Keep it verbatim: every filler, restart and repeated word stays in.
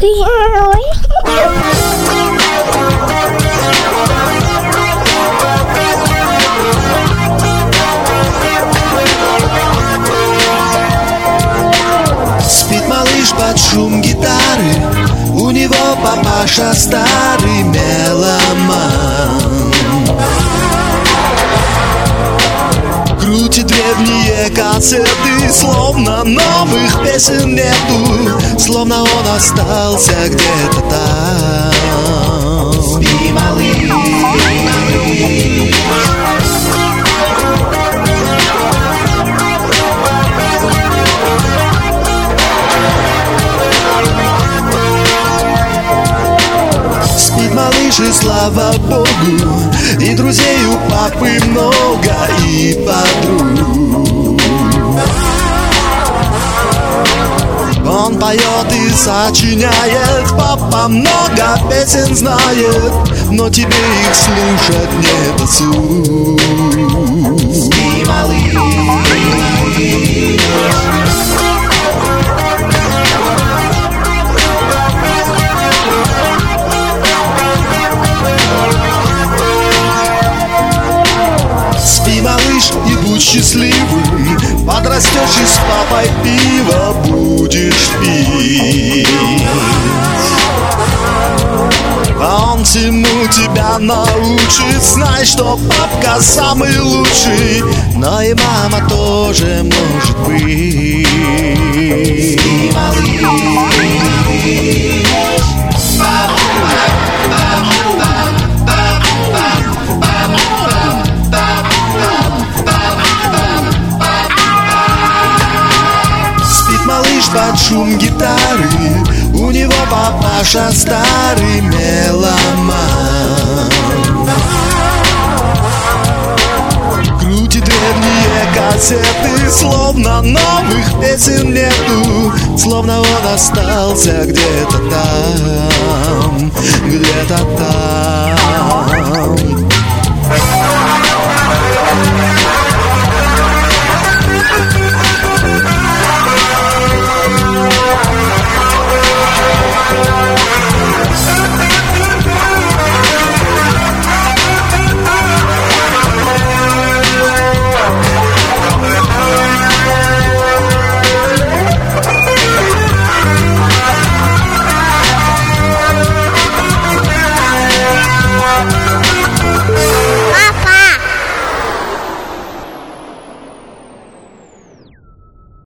Спит малыш под шум гитары, у него папаша старый меломан. Крутит древние кассеты, словно новых песен нету, словно он остался где-то там. Спи, малыш. Спит малыш, и слава Богу, и друзей у папы много, и подруг. Он поет и сочиняет, папа много песен знает, но тебе их слушать не досуг. Спи, малыш. Малыш, и будь счастливым, подрастешь и с папой пиво будешь пить. А он всему тебя научит, знай, что папка самый лучший, но и мама тоже может быть. Спи, малыш. Малыш под шум гитары, у него папаша старый меломан. Крутит древние кассеты, словно новых песен нету, словно он остался где-то там, где-то там.